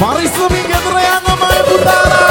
පරිස්සමින් ගෙදර යන්න මයි පුතාලා.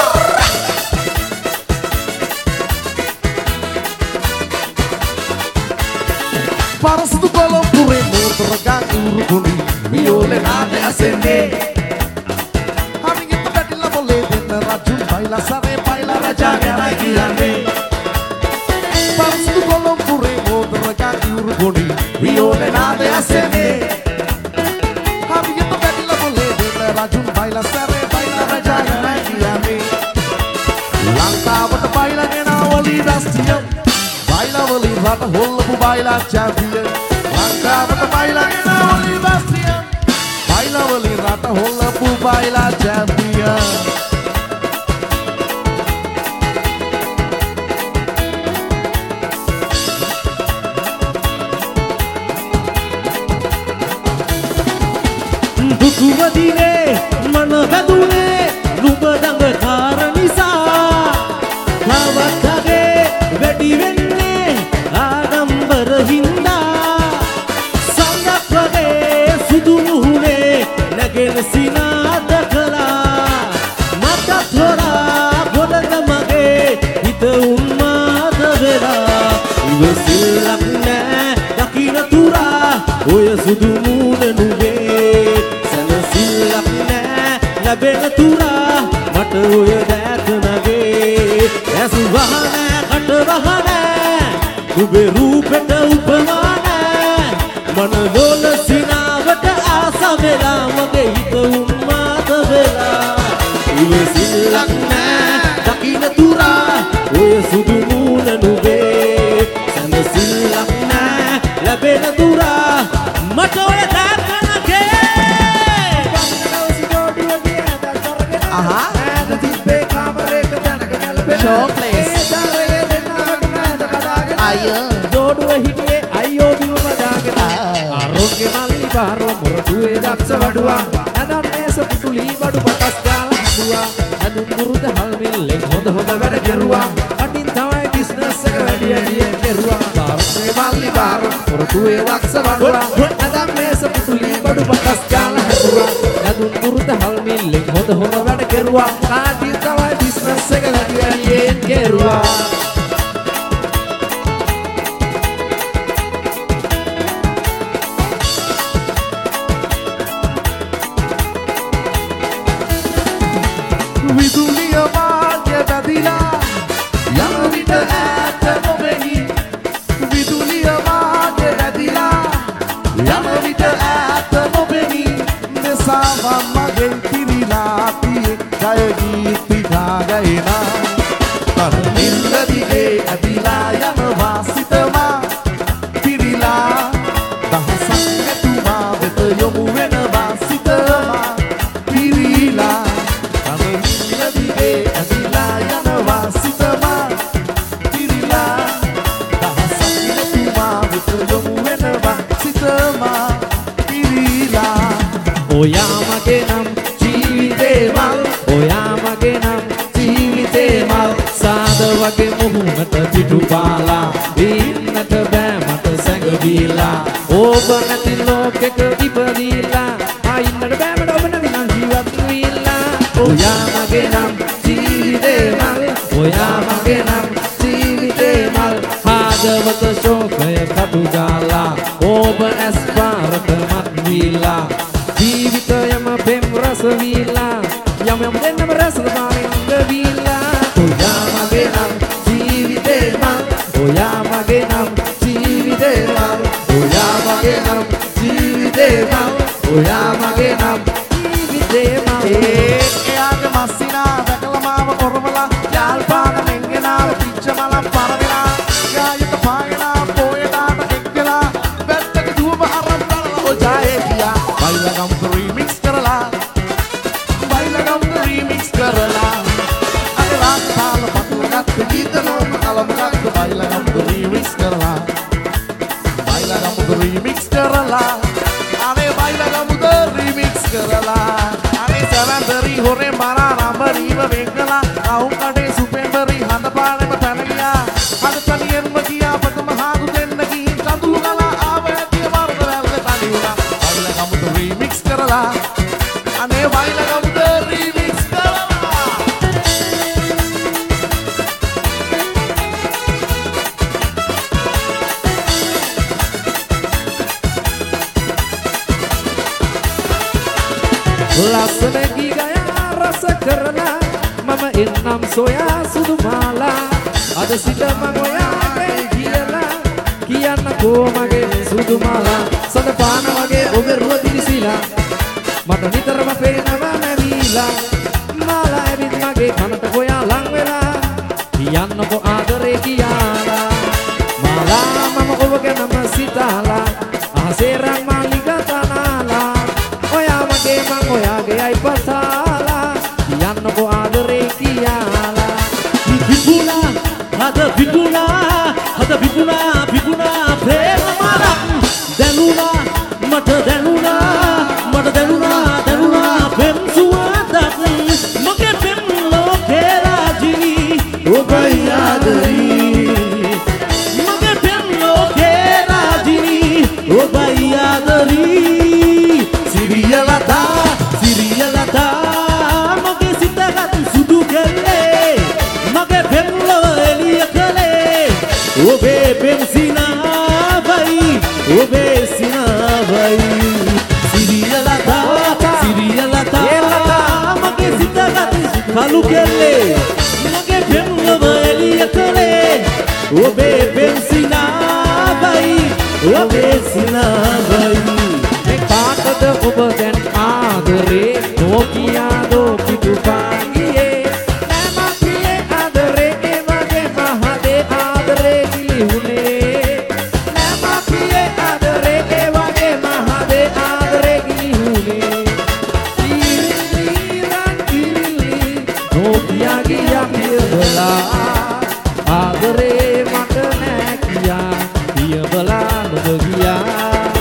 Parasudu Colombo motor gang urukuni viole nade ascende. Having it the la bolle den raju baila sare baila raja gara kirane. Parasudu Colombo motor gang urukuni viole nade ascende. Having it the la bolle den raju baila sare baila raja gara kirane. Lankawata baila gena wali rastiyam. Baila wali rata hollapu baila champion. Lankawata baila gena wali rastiyam. Baila wali rata hollapu baila champion. Dukuwadine mana badune nuba dang tharanisa. Lawakage wedi wenne ආඩම්බර හින්දා සංගක් වගේ සුදු මුහුණේ නැගෙන සිනාද කළා මට තොරා ගොඩද මගේ හිත උන්මාද වෙලා ඉවසිල්ලක් නෑ දකින්න තුරා ඔය සුදු මූණ නුඹේ සැනසිල්ලක් නෑ ලැබෙන තුරා මට ඔය දැක නගේ ඇසු වහනෑ කට වහනෑ උබේ රූපෙට උපමාන මන දොල සිනාවට ආස වෙලා මගේ හිත උන්මාද වෙලා ඉවසිල්ලක් නෑ දකින්න තුරා ඔය සුදු මූණ නුඹේ සැනසිල්ලක් නෑ ලැබෙන තුරා මට ඔය දැක්කනගේ Show place. ජෝඩුව හිටියේ අයියෝ දිව මදාගෙන ආරෝග්‍ය මල්ලි බාරෝ මොරටුවේ දක්ෂ වඩුවා නැදන් මේස පුතුලි බඩු පටස් ගාලා හදුවා අඳුන් මුරුද හල්මිල්ලෙන් හොඳ වැඩ කෙරුවා අටින් තමයි බිස්නස් එක වැඩි වැඩියෙන් කෙරුවා ආරෝග්‍ය මල්ලි බාරෝ මොරටුවේ දක්ෂ වඩුවා නැදන් මේස පුතුලි බඩු පටස් ගාලා හදුවා අඳුන් මුරුද හල්මිල්ලෙන් හොඳ වැඩ කෙරුවා අටින් තමයි බිස්නස් එක වැඩි වැඩියෙන් කෙරුවා විදුලිය මාර්ගය බැඳිලා යන විට ඈත නොබෙහි. විදුලිය මාර්ගය බැඳිලා යන විට ඈත නොබෙහි. මෙසාම මගෙන් පිරිලා තියේ ජය ගීති ගායනා. තරුණිල්ල දිගේ ඇදිලා යනවා සිතමා පිරිලා. දහසක් ඇතුමා වෙත යොමු වෙනවා සිතමා පිරිලා. ඔයා මගේ නම් ජීවිතේ මල් ඔයා මගේ නම් ජීවිතේ මල් සාද වගේ මුහුණට පිටුපාලා ඉන්නට බෑ මට සැඟවිලා ඔබ නැති ලෝකෙක ඉපදීලා ආයින්නට බෑ මට ඔබ නැති නම් ජීවත් වෙලා ඔයා මගේ නම් ජීවිතේ මල් ඔයා මගේ නම් ජීවිතේ මල් හදවත ශෝකය කටු ගාලා ඔබ ඇස් පාරට මත් වීලා ජීවිතයම පෙම් රස වීලා යම් යම් දෙන්නම රස පාරින්ද වීලා ඔයා මගේ නම් ජීවිතේ මල් ඔයා මගේ නම් ජීවිතේ මල් ඔයා මගේ නම් ජීවිතේ මල් ඔයා මගේ නම් ජීවිතේ මල් එයාගේ මස්සිනා දැකලා මාව කොරවලා යාල්පාන මෙන්ගෙනාව පිච්ච මලම් පරවෙලා ගායක පායනා පොයනාට එක්කලා වැත්තක දුවම අරන් බලලා ඔජායේ කියා බයිලගම් රීමික්ස් කරලා බයිලගම් රීමික්ස් කරලා අදලා තාල පතුලගත් ගීතනෝම කලමගත් බයිලගම් රීමික්ස් කරලා බයිලගම් රීමික්ස් කරලා අනේ බයිලගම් රීමික්ස් කරලා අනේ සවන්දරි හොරේ මරා නම්බරීව වෙංගලා අවුන් කඩේ සුපෙන්බරි හඳ පානෙම පැන ගියා හද තනියෙන්ම ගියා පතම හාදු දෙන්න ගිහින් කඳුළු ගලා ආව ඇතිය මරද වැල්ක තනි වුණා බයිලගම් රීමික්ස් කරලා අනේ බයිලගම් ලස්සන ගීගයා රස කරලා මම එන්නම් සොයා සුදු මාලා අද සිට මම ඔයාගේ කියලා කියන්නකෝ මගේ සුදු මාලා සඳ පාන වගේ ඔබ රුව දිලිසිලා මට නිතරම පේනවා නැවිලා මාලා ඇවිත් මගේ කනට කොයා ලං වෙලා කියන්නකෝ ආදරේ කියලා මාලා මම ඔබ ගැනම සිතාලා අහසේ රන් මාලිග තනාලා ඔයා මගේ මං ඔයාගේ අයි පතාලා කියන්නකෝ ආදරේ කියලා විපුණා හද විපුණා ප්‍රේම මාලක් දැනුණා මට දැනුණා පෙම් සුවඳක් මගේ පෙම් ලෝකේ රාජිනී ඔබයි ආදරී මගේ පෙම් ලෝකේ රාජිනී ඔබයි ආදරී සිරියලතා මගේ සිතගත් සුදු කෙල්ලේ මගේ පෙම් ලොව එළිය කළේ ඔබේ පෙම් සිනාවයි සිරියලතා මගේ සිතගත් කළු කෙල්ලේ මගේ පෙම් ලොව එළිය කළේ ඔබේ පෙම් සිනාවයි මේ කාටද ඔබ දැන් ආදරේ නොකියාදෝ පිටුපාගියේ නෑම පියේ ආදරේ ඒ වගේ මහදේ ආදරේ කිලිහුනේ නෑම පියේ ආදරේ ඒ වගේ මහදේ ආදරේ කිලිහුනේ කිරිලි නොකියා ගියා පියවලා ආදරේ මට නෑ කියා පියවලා නොද ගියා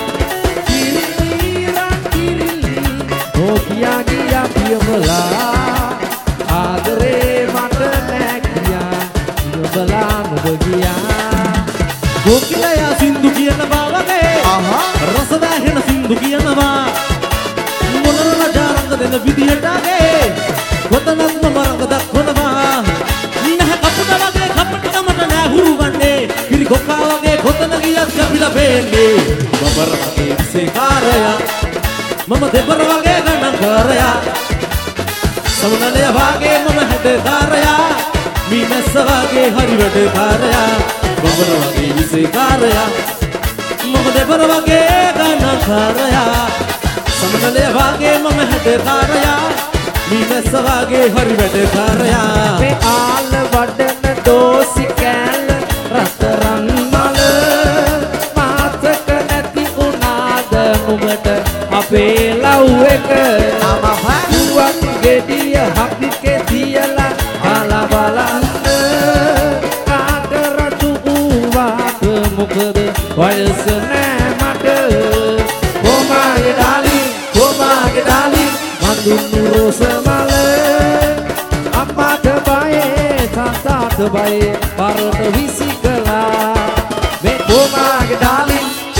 පියවලා ආදරේ මට නෑ කියා පියවලා නොද ගියා ගෝකිලයා සින්දු කියනවා වගේ රස වැහෙන සින්දු කියනවා මොනරන ජාරංග දෙන විදිහටගේ කොතනත් මම රංග දක්වනවා නැහැ කපුට වගේ කපුට මට නෑ හුරුවන්නේ කිරි කොක්කා වගේ කොතන ගියත් කපිලා පේන්නේ බබර වගේ විසේකාරයා මම දෙබර වගේ ගණන්කාරයා සමනලය වාගේ මම හැඩකාරයා මීමැස්ස වගේ හරි වැඩකාරයා බබර වගේ විසේකාරයා මම දෙබර වගේ ගණන්කාරයා සමනලය වාගේ මම හැඩකාරයා මීමැස්ස වගේ හරි වැඩකාරයා මේ ආල වඩන දෝසි කෑල්ල රත්තරන් මල මාතක නැති උනාද නුඹට අපේ ලව් එක නුවත් ගෙඩිය හපිකේ තියලා හලා බලන්න කාට රතු වූවාට මොකද වයස නෑ මට කොමාගේ ඩාලි මඳුන්නු රෝස මල අම්මාට බයේ තාත්තාට බයේ පරට විසිකලා මේ කොමාගේ ඩාලි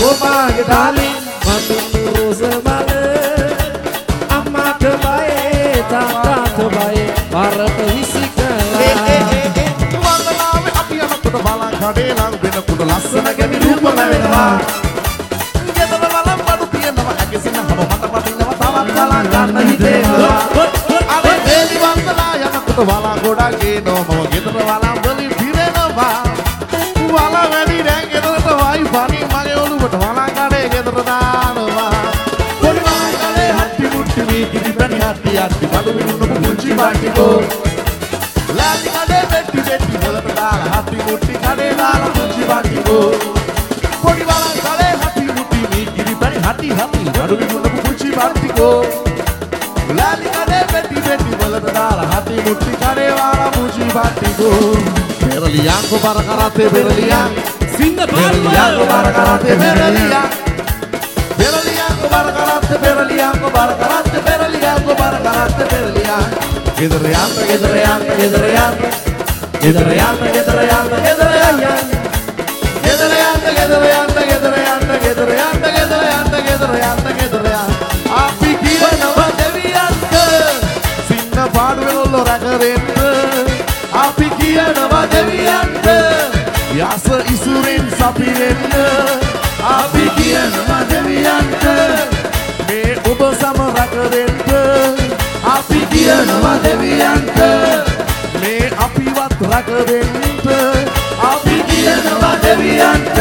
මඳුන්නු රෝස මල අම්මාට බයේ තාත්තාට බයේ පරට විසිකලා වන්දනාවේ අපි යනකොට බලන් කඩේ ලං වෙනකොට ලස්සන ගැමි රූප ලැබෙනවා ගෙදර බලන් බඩු තියෙනවා ඇගෙසින හැම මට පටිනවා තවත් බලන් ගන්න හිතේනවා අනේ දේවි වන්දනා යනකොට වලා ගොඩක් ගේනවා මම ගෙදර වලන් වලින් පිරෙනවා වලා වැඩි දැන් ගෙදරට වයි පණි මගේ ඔළුවට වලන් කඩේ ගෙදර දානවා පොඩි වලන් කඩේ හත්ති මුට්ටි වී කිරි පැණි හත්ති බඩු විනුනු පුංචි පාටිකෝ लाली कड़े बेटी बोलत डाल हाथी मुट्ठी कड़े डाल मुझी बाटी को पोड़ी वाला कड़े हाथी मुट्ठी में गिरी बड़ी हाथी बड़ू भी मुझे मुझी बाटी को लाली कड़े बेटी बोलत डाल हाथी मुट्ठी कड़े वाला मुझी बाटी को बेरलियां को बार कराते बेरलियां සිංහ बेरलियां को बार कराते बेरलियां बेरलियां को बार कराते बेरलियां को बार कराते बेरलियां को बार कराते बेरलियां Get around, get around, get around, get around, get around, get around, get around, get around, get around, get around, get around, get around, get around. Api kira nama deviyanta, sinna paaduvelo rakarenna. Api kira nama deviyanta, yasa isuren sapirenna. Api kira nama deviyanta, me ඔබ සම රැකෙන්න අපි කියනවා දෙවියන්ට මේ අපිවත් රැකෙන්න අපි කියනවා දෙවියන්ට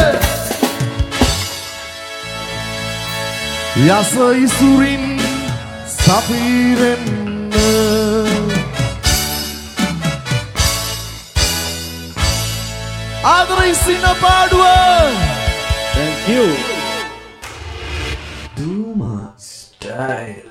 යස ඉසුරින් සපිරෙන්න ආදරයි සින පාඩුව Thank you. Duma style.